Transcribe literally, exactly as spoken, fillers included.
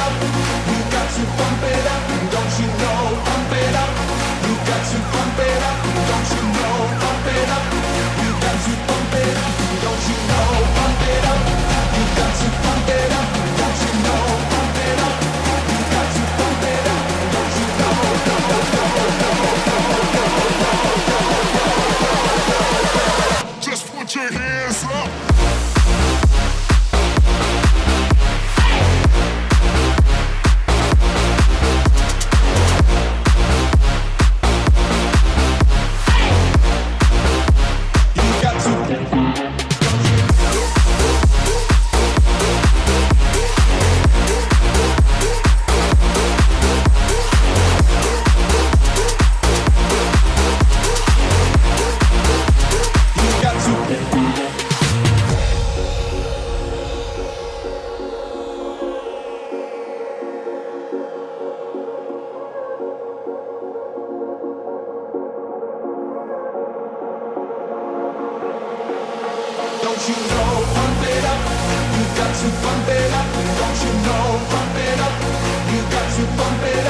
up. You got to pump it up, don't you know? Pump it up. You got to pump it up, don't you know? Pump it up. You got to pump it up, don't you know? Pump it up. You got to pump it up, don't you know? Pump it up. You got to pump it up, don't you know? Just put your hands up. Don't you know, pump it up. You got to pump it up. Don't you know, pump it up. You got to pump it up.